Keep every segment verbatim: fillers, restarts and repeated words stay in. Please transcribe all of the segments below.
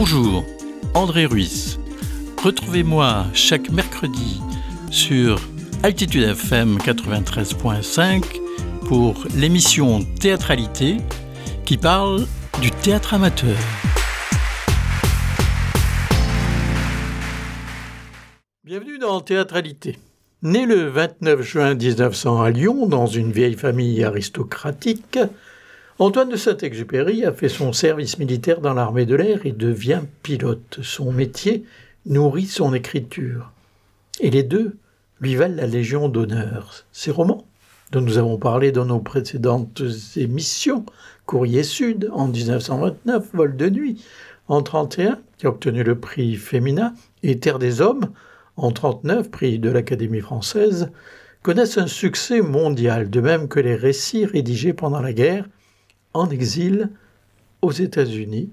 Bonjour, André Ruiz. Retrouvez-moi chaque mercredi sur Altitude F M quatre-vingt-treize virgule cinq pour l'émission Théâtralité qui parle du théâtre amateur. Bienvenue dans Théâtralité. Né le vingt-neuf juin dix-neuf cents à Lyon, dans une vieille famille aristocratique, Antoine de Saint-Exupéry a fait son service militaire dans l'armée de l'air et devient pilote. Son métier nourrit son écriture. Et les deux lui valent la Légion d'honneur. Ses romans, dont nous avons parlé dans nos précédentes émissions, Courrier Sud en dix-neuf cent vingt-neuf, Vol de nuit en trente et un, qui a obtenu le prix Femina, et Terre des hommes en trente-neuf, prix de l'Académie française, connaissent un succès mondial, de même que les récits rédigés pendant la guerre, en exil aux États-Unis,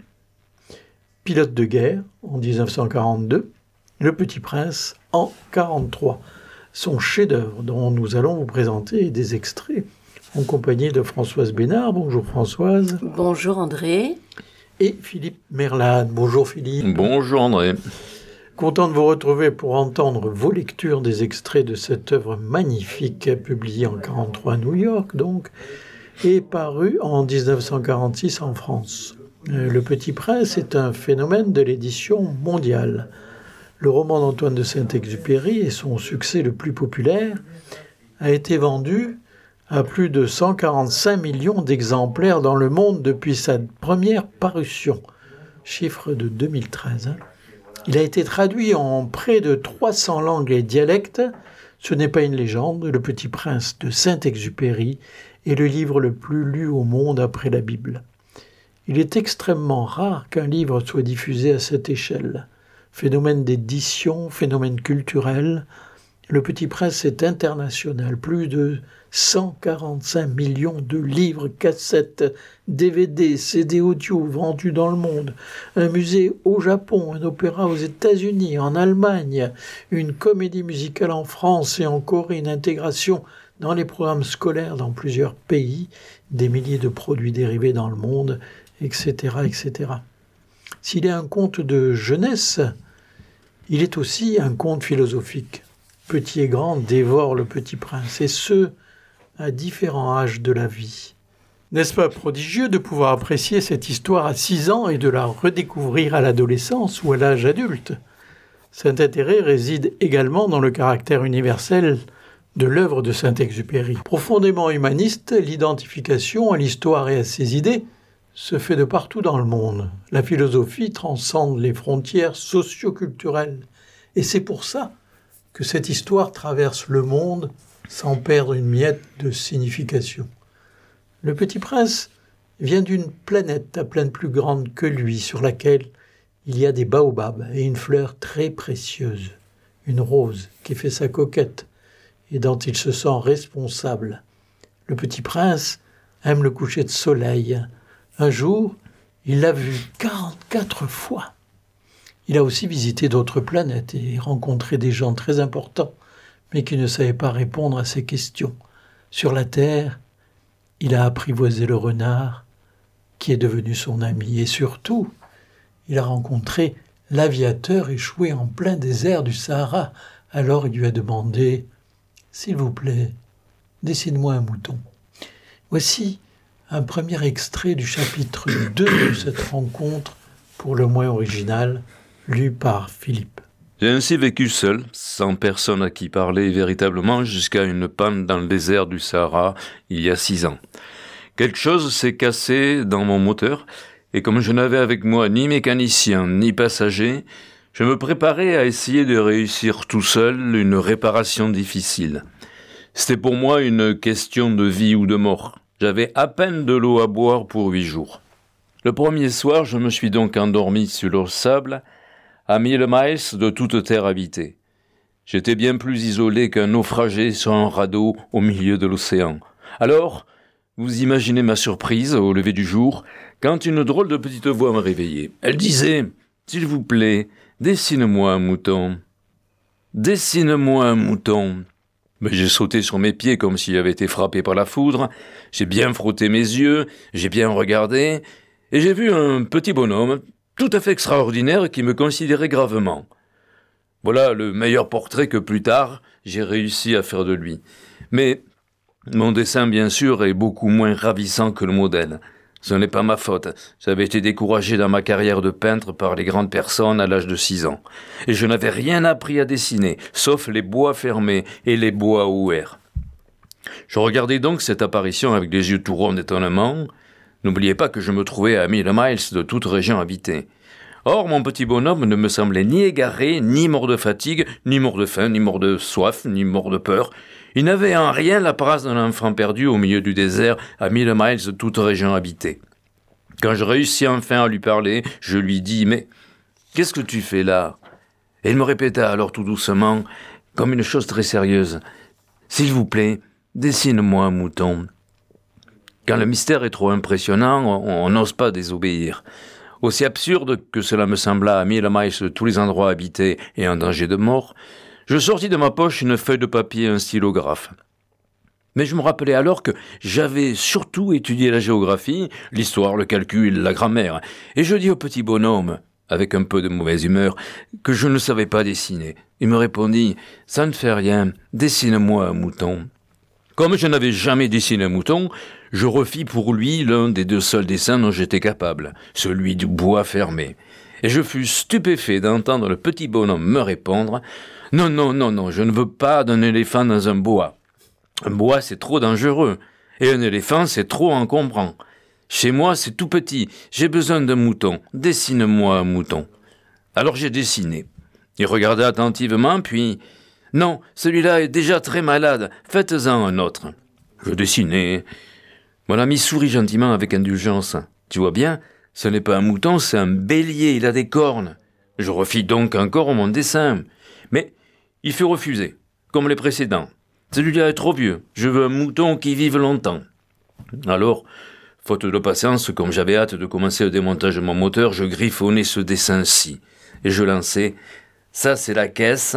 Pilote de guerre en dix-neuf cent quarante-deux, Le Petit Prince en quarante-trois. Son chef-d'œuvre dont nous allons vous présenter des extraits en compagnie de Françoise Bénard. Bonjour Françoise. Bonjour André. Et Philippe Merlane. Bonjour Philippe. Bonjour André. Content de vous retrouver pour entendre vos lectures des extraits de cette œuvre magnifique, publiée en quarante-trois à New York donc, et parue en dix-neuf cent quarante-six en France. Le Petit Prince est un phénomène de l'édition mondiale. Le roman d'Antoine de Saint-Exupéry et son succès le plus populaire a été vendu à plus de cent quarante-cinq millions d'exemplaires dans le monde depuis sa première parution, chiffre de deux mille treize. Hein. Il a été traduit en près de trois cents langues et dialectes. Ce n'est pas une légende, Le Petit Prince de Saint-Exupéry est le livre le plus lu au monde après la Bible. Il est extrêmement rare qu'un livre soit diffusé à cette échelle. Phénomène d'édition, phénomène culturel, Le Petit Prince est international. Plus de cent quarante-cinq millions de livres, cassettes, D V D, C D audio vendus dans le monde. Un musée au Japon, un opéra aux États-Unis, en Allemagne, une comédie musicale en France et en Corée, une intégration dans les programmes scolaires dans plusieurs pays, des milliers de produits dérivés dans le monde, et cetera, et cetera. S'il est un conte de jeunesse, il est aussi un conte philosophique. Petit et grand dévorent Le Petit Prince, et ce, à différents âges de la vie. N'est-ce pas prodigieux de pouvoir apprécier cette histoire à six ans et de la redécouvrir à l'adolescence ou à l'âge adulte ? Cet intérêt réside également dans le caractère universel de l'œuvre de Saint-Exupéry. Profondément humaniste, l'identification à l'histoire et à ses idées se fait de partout dans le monde. La philosophie transcende les frontières socio-culturelles. Et c'est pour ça que cette histoire traverse le monde sans perdre une miette de signification. Le Petit Prince vient d'une planète à peine plus grande que lui, sur laquelle il y a des baobabs et une fleur très précieuse, une rose qui fait sa coquette et dont il se sent responsable. Le Petit Prince aime le coucher de soleil. Un jour, il l'a vu quarante-quatre fois. Il a aussi visité d'autres planètes et rencontré des gens très importants, mais qui ne savaient pas répondre à ses questions. Sur la Terre, il a apprivoisé le renard, qui est devenu son ami. Et surtout, il a rencontré l'aviateur échoué en plein désert du Sahara. Alors il lui a demandé « S'il vous plaît, dessine-moi un mouton ». Voici un premier extrait du chapitre deux de cette rencontre, pour le moins original, lu par Philippe. J'ai ainsi vécu seul, sans personne à qui parler véritablement, jusqu'à une panne dans le désert du Sahara, il y a six ans. Quelque chose s'est cassé dans mon moteur, et comme je n'avais avec moi ni mécanicien, ni passager, je me préparais à essayer de réussir tout seul une réparation difficile. C'était pour moi une question de vie ou de mort. J'avais à peine de l'eau à boire pour huit jours. Le premier soir, je me suis donc endormi sur le sable, à mille miles de toute terre habitée. J'étais bien plus isolé qu'un naufragé sur un radeau au milieu de l'océan. Alors, vous imaginez ma surprise au lever du jour, quand une drôle de petite voix me réveillait. Elle disait « S'il vous plaît, dessine-moi un mouton. Dessine-moi un mouton. » Mais j'ai sauté sur mes pieds comme s'il avait été frappé par la foudre, j'ai bien frotté mes yeux, j'ai bien regardé, et j'ai vu un petit bonhomme, tout à fait extraordinaire qui me considérait gravement. Voilà le meilleur portrait que plus tard j'ai réussi à faire de lui. Mais mon dessin, bien sûr, est beaucoup moins ravissant que le modèle. Ce n'est pas ma faute. J'avais été découragé dans ma carrière de peintre par les grandes personnes à l'âge de six ans. Et je n'avais rien appris à dessiner, sauf les bois fermés et les bois ouverts. Je regardais donc cette apparition avec des yeux tout ronds d'étonnement. N'oubliez pas que je me trouvais à mille miles de toute région habitée. Or, mon petit bonhomme ne me semblait ni égaré, ni mort de fatigue, ni mort de faim, ni mort de soif, ni mort de peur. Il n'avait en rien l'apparence d'un enfant perdu au milieu du désert, à mille miles de toute région habitée. Quand je réussis enfin à lui parler, je lui dis « Mais qu'est-ce que tu fais là ?» Et il me répéta alors tout doucement, comme une chose très sérieuse, « S'il vous plaît, dessine-moi un mouton. » Quand le mystère est trop impressionnant, on n'ose pas désobéir. Aussi absurde que cela me sembla à mille miles de tous les endroits habités et en danger de mort, je sortis de ma poche une feuille de papier et un stylographe. Mais je me rappelais alors que j'avais surtout étudié la géographie, l'histoire, le calcul, la grammaire, et je dis au petit bonhomme, avec un peu de mauvaise humeur, que je ne savais pas dessiner. Il me répondit « Ça ne fait rien, dessine-moi un mouton ». Comme je n'avais jamais dessiné un mouton, je refis pour lui l'un des deux seuls dessins dont j'étais capable, celui du bois fermé. Et je fus stupéfait d'entendre le petit bonhomme me répondre « Non, non, non, non, je ne veux pas d'un éléphant dans un bois. Un bois, c'est trop dangereux, et un éléphant, c'est trop encombrant. Chez moi, c'est tout petit, j'ai besoin d'un mouton, dessine-moi un mouton. » Alors j'ai dessiné. Il regarda attentivement, puis... « Non, celui-là est déjà très malade, faites-en un autre. » Je dessinai. Mon ami sourit gentiment avec indulgence. « Tu vois bien, ce n'est pas un mouton, c'est un bélier, il a des cornes. » Je refis donc encore mon dessin. Mais il fut refusé, comme les précédents. « Celui-là est trop vieux, je veux un mouton qui vive longtemps. » Alors, faute de patience, comme j'avais hâte de commencer le démontage de mon moteur, je griffonnai ce dessin-ci. Et je lançai « Ça, c'est la caisse.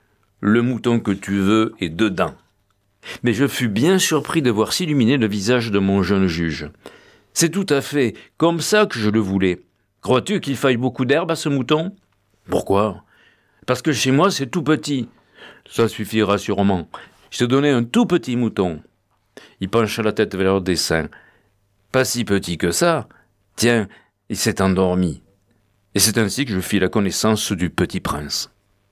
Le mouton que tu veux est dedans. » Mais je fus bien surpris de voir s'illuminer le visage de mon jeune juge. « C'est tout à fait comme ça que je le voulais. Crois-tu qu'il faille beaucoup d'herbe à ce mouton ? » ?»« Pourquoi ? » ?»« Parce que chez moi, c'est tout petit. »« Ça suffira sûrement. Je te donnais un tout petit mouton. » Il pencha la tête vers le dessin. « Pas si petit que ça. Tiens, il s'est endormi. » Et c'est ainsi que je fis la connaissance du Petit Prince.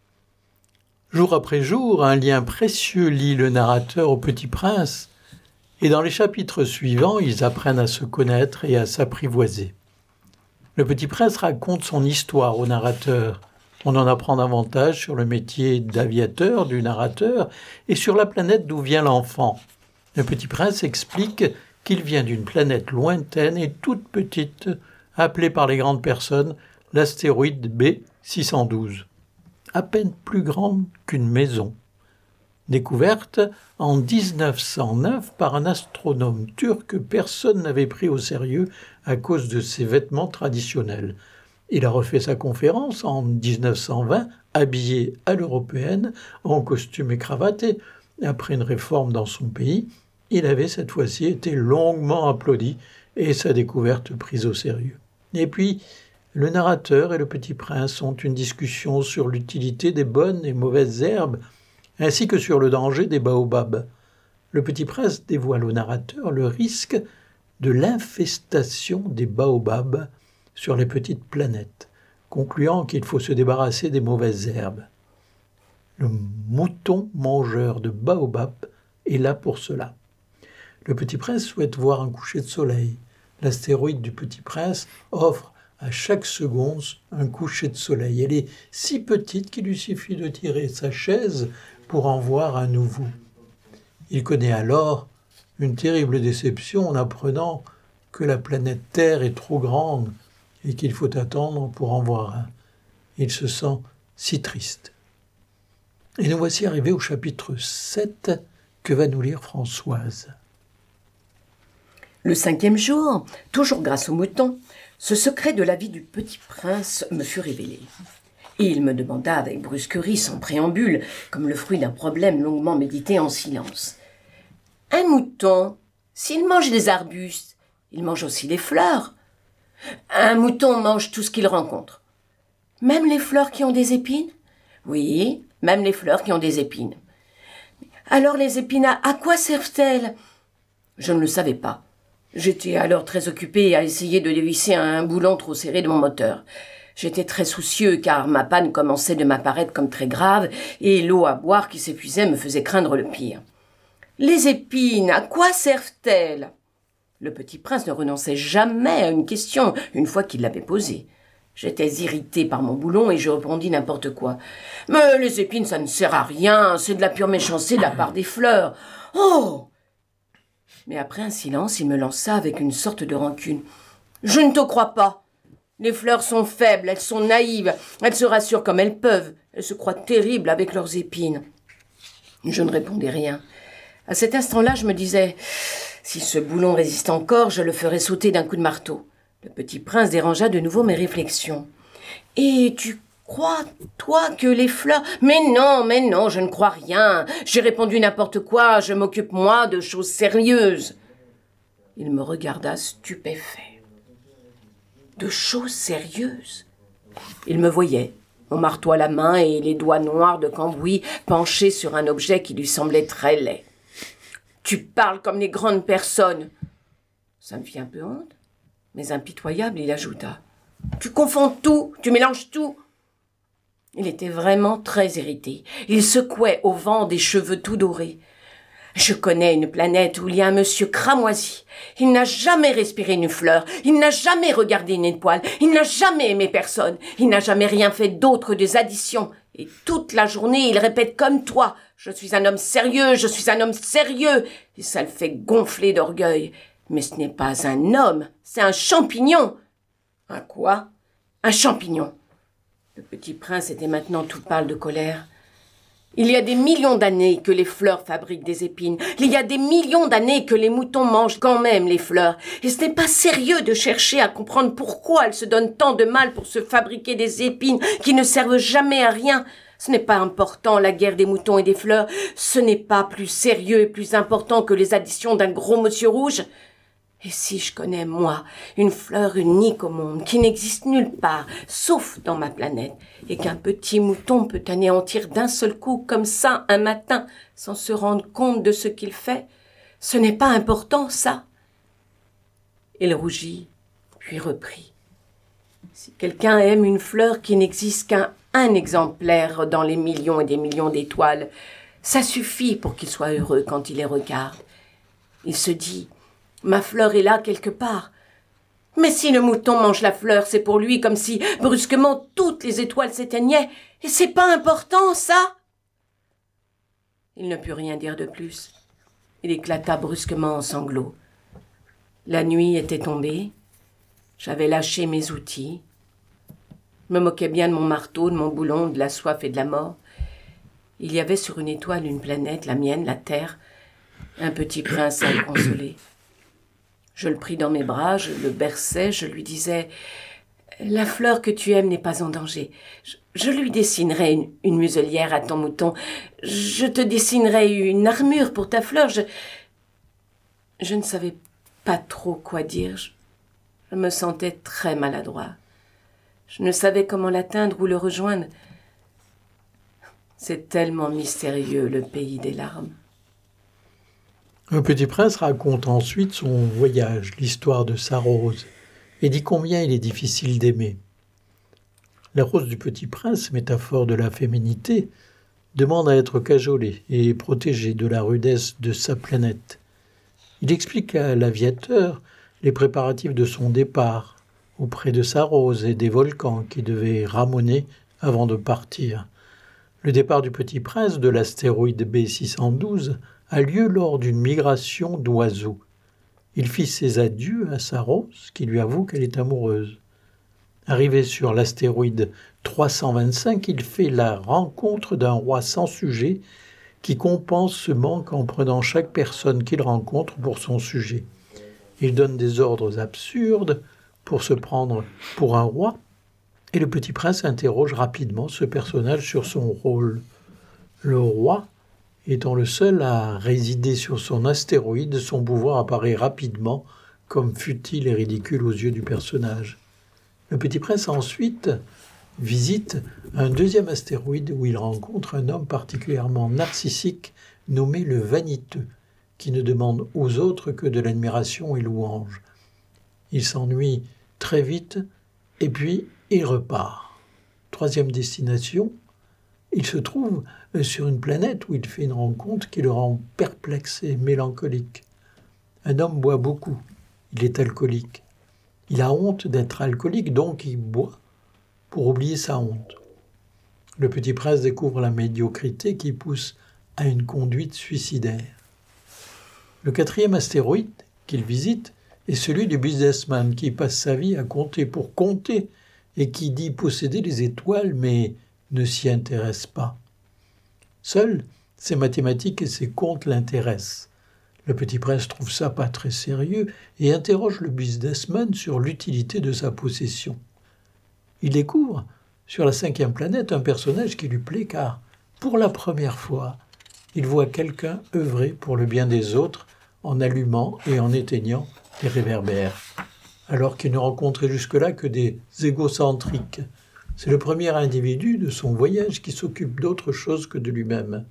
Jour après jour, un lien précieux lie le narrateur au Petit Prince, et dans les chapitres suivants, ils apprennent à se connaître et à s'apprivoiser. Le Petit Prince raconte son histoire au narrateur. On en apprend davantage sur le métier d'aviateur du narrateur et sur la planète d'où vient l'enfant. Le Petit Prince explique qu'il vient d'une planète lointaine et toute petite, appelée par les grandes personnes l'astéroïde B six cent douze. À peine plus grande qu'une maison. Découverte en dix-neuf cent neuf par un astronome turc que personne n'avait pris au sérieux à cause de ses vêtements traditionnels. Il a refait sa conférence en dix-neuf cent vingt, habillé à l'européenne, en costume et cravate, et après une réforme dans son pays, il avait cette fois-ci été longuement applaudi et sa découverte prise au sérieux. Et puis, le narrateur et le Petit Prince ont une discussion sur l'utilité des bonnes et mauvaises herbes, ainsi que sur le danger des baobabs. Le Petit Prince dévoile au narrateur le risque de l'infestation des baobabs sur les petites planètes, concluant qu'il faut se débarrasser des mauvaises herbes. Le mouton mangeur de baobab est là pour cela. Le Petit Prince souhaite voir un coucher de soleil. L'astéroïde du Petit Prince offre à chaque seconde un coucher de soleil. Elle est si petite qu'il lui suffit de tirer sa chaise pour en voir un nouveau. Il connaît alors une terrible déception en apprenant que la planète Terre est trop grande et qu'il faut attendre pour en voir un. Il se sent si triste. Et nous voici arrivés au chapitre sept que va nous lire Françoise. Le cinquième jour, toujours grâce au mouton, ce secret de la vie du Petit Prince me fut révélé. Et il me demanda avec brusquerie, sans préambule, comme le fruit d'un problème longuement médité en silence. « Un mouton, s'il mange les arbustes, il mange aussi les fleurs. Un mouton mange tout ce qu'il rencontre. Même les fleurs qui ont des épines? Oui, même les fleurs qui ont des épines. Alors les épines, à quoi servent-elles? Je ne le savais pas. J'étais alors très occupé à essayer de dévisser un boulon trop serré de mon moteur. J'étais très soucieux car ma panne commençait de m'apparaître comme très grave et l'eau à boire qui s'épuisait me faisait craindre le pire. Les épines, à quoi servent-elles? Le petit prince ne renonçait jamais à une question une fois qu'il l'avait posée. J'étais irrité par mon boulon et je répondis n'importe quoi. « Mais les épines, ça ne sert à rien, c'est de la pure méchanceté de la part des fleurs. Oh !» Mais après un silence, il me lança avec une sorte de rancune. « Je ne te crois pas. Les fleurs sont faibles, elles sont naïves, elles se rassurent comme elles peuvent, elles se croient terribles avec leurs épines. » Je ne répondais rien. À cet instant-là, je me disais, si ce boulon résiste encore, je le ferai sauter d'un coup de marteau. Le petit prince dérangea de nouveau mes réflexions. « Et tu crois, toi, que les fleurs... »« Mais non, mais non, je ne crois rien. J'ai répondu n'importe quoi, je m'occupe, moi, de choses sérieuses. » Il me regarda stupéfait. De choses sérieuses? Il me voyait, mon marteau à la main et les doigts noirs de cambouis penchés sur un objet qui lui semblait très laid. « Tu parles comme les grandes personnes. » Ça me fit un peu honte, mais impitoyable, il ajouta. « Tu confonds tout, tu mélanges tout. » Il était vraiment très irrité. Il secouait au vent des cheveux tout dorés. « Je connais une planète où il y a un monsieur cramoisi. Il n'a jamais respiré une fleur, il n'a jamais regardé une étoile, il n'a jamais aimé personne, il n'a jamais rien fait d'autre des additions. Et toute la journée, il répète comme toi, « Je suis un homme sérieux, je suis un homme sérieux !» Et ça le fait gonfler d'orgueil. Mais ce n'est pas un homme, c'est un champignon. Un quoi? Un champignon. Le petit prince était maintenant tout pâle de colère. Il y a des millions d'années que les fleurs fabriquent des épines. Il y a des millions d'années que les moutons mangent quand même les fleurs. Et ce n'est pas sérieux de chercher à comprendre pourquoi elles se donnent tant de mal pour se fabriquer des épines qui ne servent jamais à rien. Ce n'est pas important, la guerre des moutons et des fleurs. Ce n'est pas plus sérieux et plus important que les additions d'un gros monsieur rouge. Et si je connais, moi, une fleur unique au monde, qui n'existe nulle part, sauf dans ma planète, et qu'un petit mouton peut anéantir d'un seul coup, comme ça, un matin, sans se rendre compte de ce qu'il fait, ce n'est pas important, ça. Il rougit, puis reprit. Si quelqu'un aime une fleur qui n'existe qu'un un exemplaire dans les millions et des millions d'étoiles, ça suffit pour qu'il soit heureux quand il les regarde. Il se dit... Ma fleur est là quelque part. Mais si le mouton mange la fleur, c'est pour lui comme si, brusquement, toutes les étoiles s'éteignaient. Et c'est pas important, ça? Il ne put rien dire de plus. Il éclata brusquement en sanglots. La nuit était tombée. J'avais lâché mes outils. Je me moquais bien de mon marteau, de mon boulon, de la soif et de la mort. Il y avait sur une étoile une planète, la mienne, la Terre, un petit prince inconsolé. Je le pris dans mes bras, je le berçais, je lui disais « La fleur que tu aimes n'est pas en danger. Je, je lui dessinerai une, une muselière à ton mouton. Je te dessinerai une armure pour ta fleur. Je, je ne savais pas trop quoi dire. Je, je me sentais très maladroit. Je ne savais comment l'atteindre ou le rejoindre. C'est tellement mystérieux, le pays des larmes. » Le petit prince raconte ensuite son voyage, l'histoire de sa rose, et dit combien il est difficile d'aimer. La rose du petit prince, métaphore de la féminité, demande à être cajolée et protégée de la rudesse de sa planète. Il explique à l'aviateur les préparatifs de son départ auprès de sa rose et des volcans qui devaient ramoner avant de partir. Le départ du petit prince de l'astéroïde B six cent douze a lieu lors d'une migration d'oiseaux. Il fit ses adieux à sa rose, qui lui avoue qu'elle est amoureuse. Arrivé sur l'astéroïde trois cent vingt-cinq, il fait la rencontre d'un roi sans sujet qui compense ce manque en prenant chaque personne qu'il rencontre pour son sujet. Il donne des ordres absurdes pour se prendre pour un roi, et le petit prince interroge rapidement ce personnage sur son rôle. Le roi, étant le seul à résider sur son astéroïde, son pouvoir apparaît rapidement comme futile et ridicule aux yeux du personnage. Le Petit Prince ensuite visite un deuxième astéroïde où il rencontre un homme particulièrement narcissique nommé le Vaniteux, qui ne demande aux autres que de l'admiration et louange. Il s'ennuie très vite et puis il repart. Troisième destination, il se trouve sur une planète où il fait une rencontre qui le rend perplexe et mélancolique. Un homme boit beaucoup, il est alcoolique. Il a honte d'être alcoolique, donc il boit pour oublier sa honte. Le Petit Prince découvre la médiocrité qui pousse à une conduite suicidaire. Le quatrième astéroïde qu'il visite est celui du businessman qui passe sa vie à compter pour compter et qui dit posséder les étoiles mais ne s'y intéresse pas. Seuls ses mathématiques et ses comptes l'intéressent. Le Petit Prince trouve ça pas très sérieux et interroge le businessman sur l'utilité de sa possession. Il découvre sur la cinquième planète un personnage qui lui plaît car, pour la première fois, il voit quelqu'un œuvrer pour le bien des autres en allumant et en éteignant les réverbères, alors qu'il ne rencontrait jusque-là que des égocentriques. C'est le premier individu de son voyage qui s'occupe d'autre chose que de lui-même.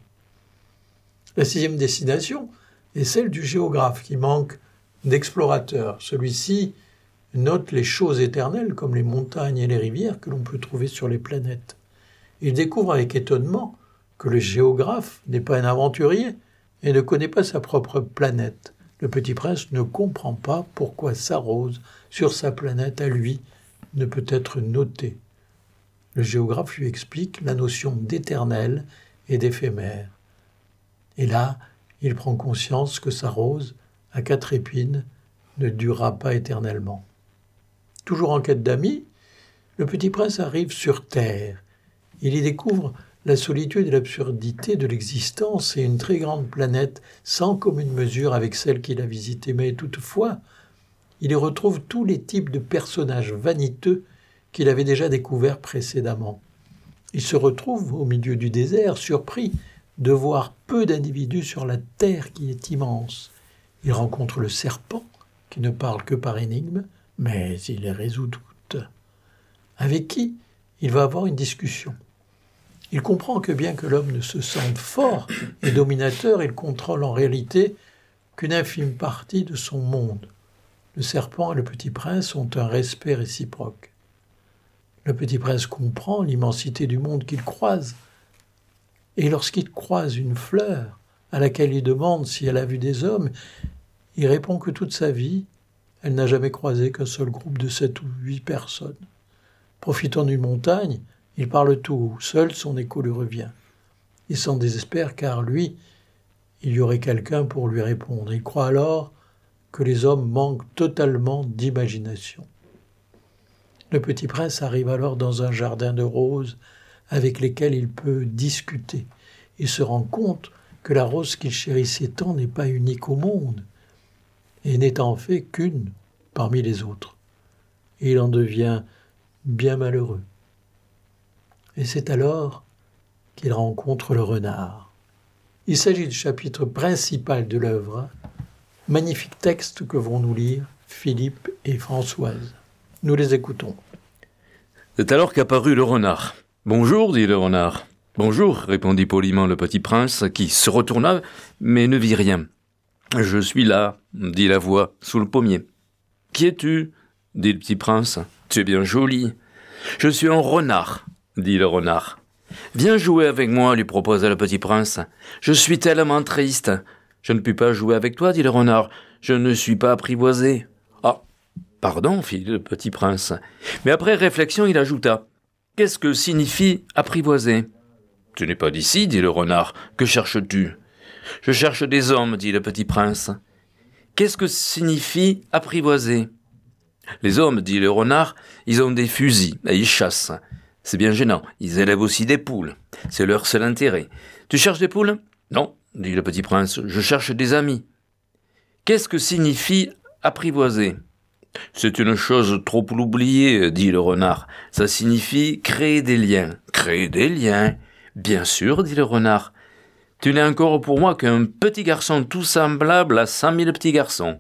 La sixième destination est celle du géographe qui manque d'explorateur. Celui-ci note les choses éternelles comme les montagnes et les rivières que l'on peut trouver sur les planètes. Il découvre avec étonnement que le géographe n'est pas un aventurier et ne connaît pas sa propre planète. Le Petit Prince ne comprend pas pourquoi sa rose sur sa planète à lui ne peut être notée. Le géographe lui explique la notion d'éternel et d'éphémère. Et là, il prend conscience que sa rose, à quatre épines, ne durera pas éternellement. Toujours en quête d'amis, le Petit Prince arrive sur Terre. Il y découvre la solitude et l'absurdité de l'existence et une très grande planète sans commune mesure avec celle qu'il a visitée. Mais toutefois, il y retrouve tous les types de personnages vaniteux qu'il avait déjà découverts précédemment. Il se retrouve au milieu du désert, surpris de voir peu d'individus sur la terre qui est immense. Il rencontre le serpent, qui ne parle que par énigme, mais il les résout toutes. Avec qui il va avoir une discussion. Il comprend que bien que l'homme ne se sente fort et dominateur, il contrôle en réalité qu'une infime partie de son monde. Le serpent et le Petit Prince ont un respect réciproque. Le Petit Prince comprend l'immensité du monde qu'il croise. Et lorsqu'il croise une fleur à laquelle il demande si elle a vu des hommes, il répond que toute sa vie, elle n'a jamais croisé qu'un seul groupe de sept ou huit personnes. Profitant d'une montagne, il parle tout haut, seul son écho lui revient. Il s'en désespère car lui, il y aurait quelqu'un pour lui répondre. Il croit alors que les hommes manquent totalement d'imagination. Le Petit Prince arrive alors dans un jardin de roses avec lesquelles il peut discuter. Il se rend compte que la rose qu'il chérissait tant n'est pas unique au monde et n'est en fait qu'une parmi les autres. Et il en devient bien malheureux. Et c'est alors qu'il rencontre le renard. Il s'agit du chapitre principal de l'œuvre. Magnifique texte que vont nous lire Philippe et Françoise. Nous les écoutons. C'est alors qu'apparut le renard. « Bonjour, dit le renard. »« Bonjour, répondit poliment le Petit Prince, qui se retourna, mais ne vit rien. »« Je suis là, dit la voix, sous le pommier. »« Qui es-tu » dit le Petit Prince. « Tu es bien joli. »« Je suis un renard, dit le renard. »« Viens jouer avec moi, lui proposa le Petit Prince. »« Je suis tellement triste. »« Je ne puis pas jouer avec toi, dit le renard. »« Je ne suis pas apprivoisé. »« Ah, pardon, fit le Petit Prince. » Mais après réflexion, il ajouta. « Qu'est-ce que signifie apprivoiser ?»« Tu n'es pas d'ici, dit le renard. Que cherches-tu ?»« Je cherche des hommes, dit le Petit Prince. »« Qu'est-ce que signifie apprivoiser ?»« Les hommes, dit le renard, ils ont des fusils et ils chassent. C'est bien gênant, ils élèvent aussi des poules. C'est leur seul intérêt. Tu cherches des poules ? Non, dit le Petit Prince, je cherche des amis. Qu'est-ce que signifie apprivoiser ? C'est une chose trop oubliée, dit le renard. Ça signifie créer des liens. Créer des liens ? Bien sûr, dit le renard. Tu n'es encore pour moi qu'un petit garçon tout semblable à cent mille petits garçons.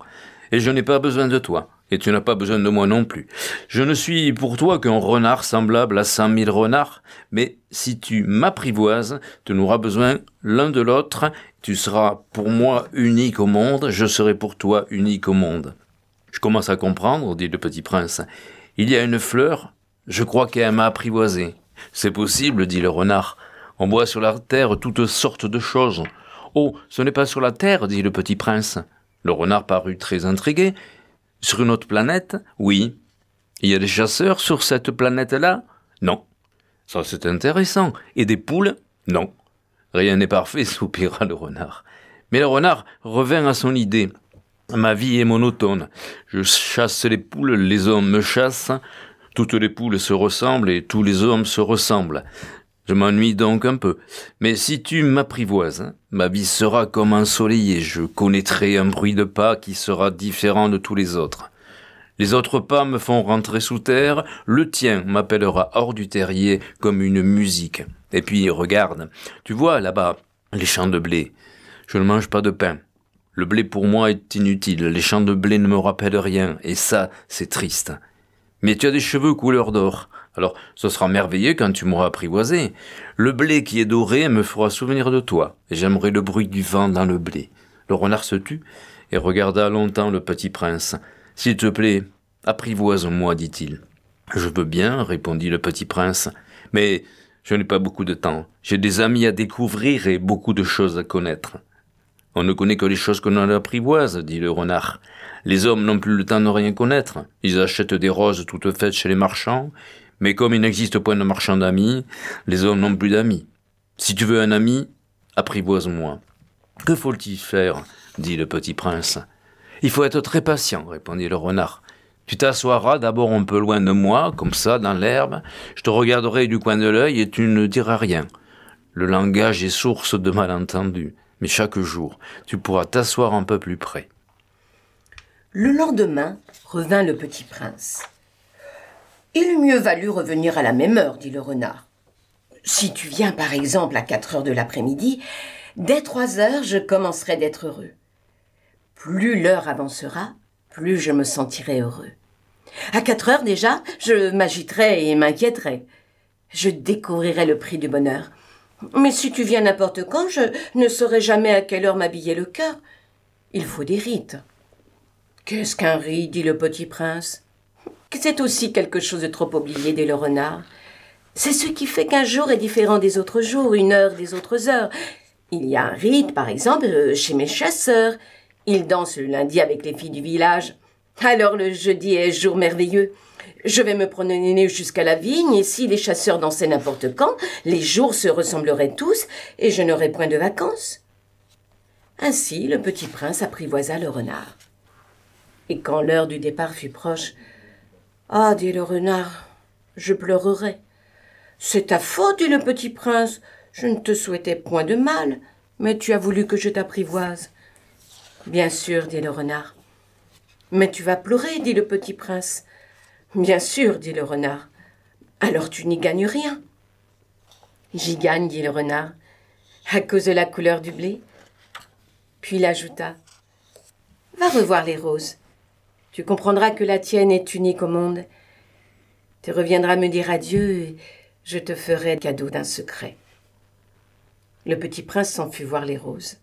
et je n'ai pas besoin de toi, et tu n'as pas besoin de moi non plus. Je ne suis pour toi qu'un renard semblable à cent mille renards, mais si tu m'apprivoises, tu n'auras besoin l'un de l'autre, tu seras pour moi unique au monde, je serai pour toi unique au monde. Je commence à comprendre, dit le petit prince. Il y a une fleur, je crois qu'elle m'a apprivoisé. C'est possible, dit le renard. On voit sur la terre toutes sortes de choses. Oh, ce n'est pas sur la terre, dit le petit prince. Le renard parut très intrigué. Sur une autre planète? Oui. Il y a des chasseurs sur cette planète-là? Non. Ça, c'est intéressant. Et des poules? Non. Rien n'est parfait, soupira le renard. Mais le renard revint à son idée. Ma vie est monotone. Je chasse les poules, les hommes me chassent. Toutes les poules se ressemblent et tous les hommes se ressemblent. Je m'ennuie donc un peu. Mais si tu m'apprivoises, ma vie sera comme ensoleillée. Je connaîtrai un bruit de pas qui sera différent de tous les autres. Les autres pas me font rentrer sous terre. Le tien m'appellera hors du terrier comme une musique. Et puis, regarde, tu vois là-bas, les champs de blé. Je ne mange pas de pain. Le blé pour moi est inutile. Les champs de blé ne me rappellent rien. Et ça, c'est triste. Mais tu as des cheveux couleur d'or. Alors, ce sera merveilleux quand tu m'auras apprivoisé. Le blé qui est doré me fera souvenir de toi, et j'aimerais le bruit du vent dans le blé. Le renard se tut et regarda longtemps le petit prince. « S'il te plaît, apprivoise-moi, dit-il. »« Je veux bien, répondit le petit prince, mais je n'ai pas beaucoup de temps. J'ai des amis à découvrir et beaucoup de choses à connaître. »« On ne connaît que les choses qu'on apprivoise, dit le renard. Les hommes n'ont plus le temps de rien connaître. Ils achètent des roses toutes faites chez les marchands, mais comme il n'existe point de marchand d'amis, les hommes n'ont plus d'amis. Si tu veux un ami, apprivoise-moi. »« Que faut-il faire ?» dit le petit prince. « Il faut être très patient, répondit le renard. Tu t'assoiras d'abord un peu loin de moi, comme ça, dans l'herbe. Je te regarderai du coin de l'œil et tu ne diras rien. Le langage est source de malentendus, mais chaque jour, tu pourras t'asseoir un peu plus près. » Le lendemain, revint le petit prince. « Il eût mieux valu revenir à la même heure, dit le renard. Si tu viens par exemple à quatre heures de l'après-midi, dès trois heures, je commencerai d'être heureux. Plus l'heure avancera, plus je me sentirai heureux. À quatre heures déjà, je m'agiterai et m'inquiéterai. Je découvrirai le prix du bonheur. Mais si tu viens n'importe quand, je ne saurai jamais à quelle heure m'habiller le cœur. Il faut des rites. »« Qu'est-ce qu'un rite ?» dit le petit prince. « C'est aussi quelque chose de trop oublié, dit le renard. C'est ce qui fait qu'un jour est différent des autres jours, une heure des autres heures. Il y a un rite, par exemple, chez mes chasseurs. Ils dansent le lundi avec les filles du village. Alors le jeudi est jour merveilleux. Je vais me promener jusqu'à la vigne, et si les chasseurs dansaient n'importe quand, les jours se ressembleraient tous, et je n'aurais point de vacances. » Ainsi, le petit prince apprivoisa le renard. Et quand l'heure du départ fut proche, « Ah, dit le renard, je pleurerai. »« C'est ta faute, dit le petit prince. Je ne te souhaitais point de mal, mais tu as voulu que je t'apprivoise. »« Bien sûr, dit le renard. »« Mais tu vas pleurer, dit le petit prince. »« Bien sûr, dit le renard. »« Alors tu n'y gagnes rien. »« J'y gagne, dit le renard, à cause de la couleur du blé. » Puis il ajouta, « Va revoir les roses. Tu comprendras que la tienne est unique au monde. Tu reviendras me dire adieu et je te ferai cadeau d'un secret. » Le petit prince s'en fut voir les roses.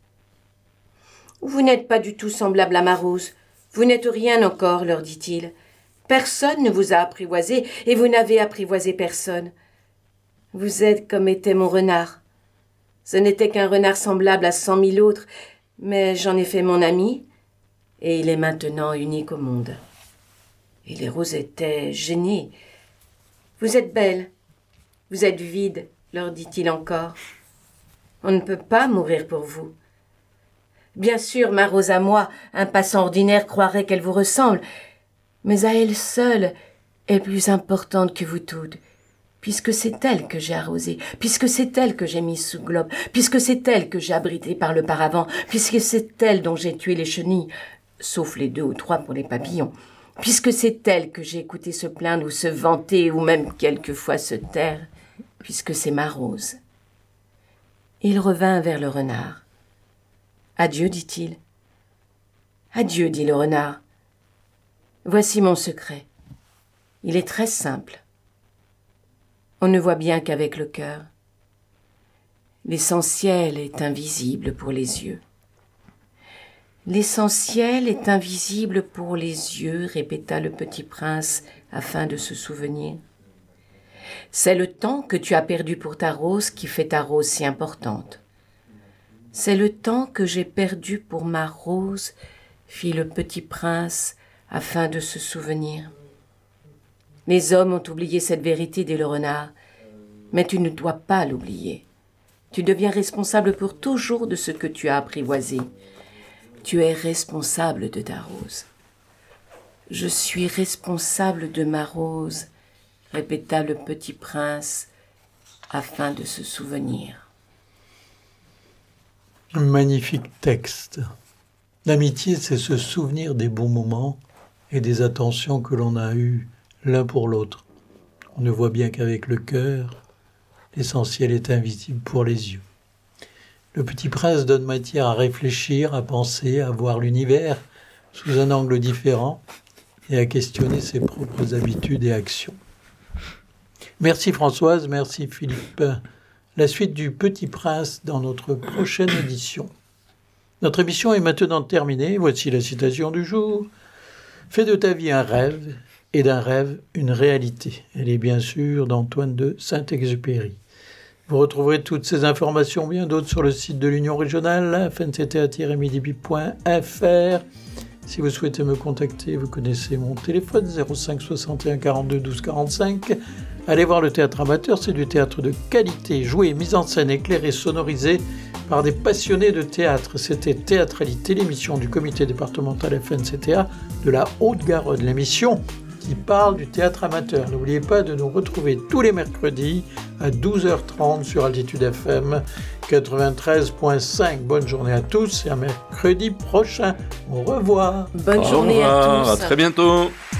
« Vous n'êtes pas du tout semblable à ma rose. Vous n'êtes rien encore, leur dit-il. Personne ne vous a apprivoisé et vous n'avez apprivoisé personne. Vous êtes comme était mon renard. Ce n'était qu'un renard semblable à cent mille autres, mais j'en ai fait mon ami et il est maintenant unique au monde. » Et les roses étaient gênées. « Vous êtes belle, vous êtes vide, leur dit-il encore. On ne peut pas mourir pour vous. Bien sûr, ma rose à moi, un passant ordinaire croirait qu'elle vous ressemble, mais à elle seule est plus importante que vous toutes, puisque c'est elle que j'ai arrosée, puisque c'est elle que j'ai mise sous globe, puisque c'est elle que j'ai abritée par le paravent, puisque c'est elle dont j'ai tué les chenilles, sauf les deux ou trois pour les papillons, puisque c'est elle que j'ai écouté se plaindre ou se vanter ou même quelquefois se taire, puisque c'est ma rose. » Il revint vers le renard. « Adieu, dit-il. »« Adieu, dit le renard. Voici mon secret. Il est très simple. On ne voit bien qu'avec le cœur. L'essentiel est invisible pour les yeux. L'essentiel est invisible pour les yeux, répéta le petit prince afin de se souvenir. C'est le temps que tu as perdu pour ta rose qui fait ta rose si importante. C'est le temps que j'ai perdu pour ma rose, fit le petit prince afin de se souvenir. Les hommes ont oublié cette vérité, dit le renard, mais tu ne dois pas l'oublier. Tu deviens responsable pour toujours de ce que tu as apprivoisé. Tu es responsable de ta rose. Je suis responsable de ma rose, répéta le petit prince afin de se souvenir. Un magnifique texte. L'amitié, c'est se souvenir des bons moments et des attentions que l'on a eues l'un pour l'autre. On ne voit bien qu'avec le cœur, l'essentiel est invisible pour les yeux. Le petit prince donne matière à réfléchir, à penser, à voir l'univers sous un angle différent et à questionner ses propres habitudes et actions. Merci Françoise, merci Philippe. La suite du Petit Prince dans notre prochaine édition. Notre émission est maintenant terminée. Voici la citation du jour. Fais de ta vie un rêve et d'un rêve une réalité. Elle est bien sûr d'Antoine de Saint-Exupéry. Vous retrouverez toutes ces informations, bien d'autres, sur le site de l'Union régionale, f n c t a tiret midi point f r. Si vous souhaitez me contacter, vous connaissez mon téléphone zéro cinq soixante et un quarante-deux douze quarante-cinq. Allez voir le théâtre amateur, c'est du théâtre de qualité, joué, mis en scène, éclairé, sonorisé par des passionnés de théâtre. C'était Théâtralité, l'émission du comité départemental F N C T A de la Haute-Garonne, l'émission qui parle du théâtre amateur. N'oubliez pas de nous retrouver tous les mercredis à douze heures trente sur Altitude F M quatre-vingt-treize virgule cinq. Bonne journée à tous et à mercredi prochain. Au revoir. Bonne Au journée revoir, à tous. À très bientôt.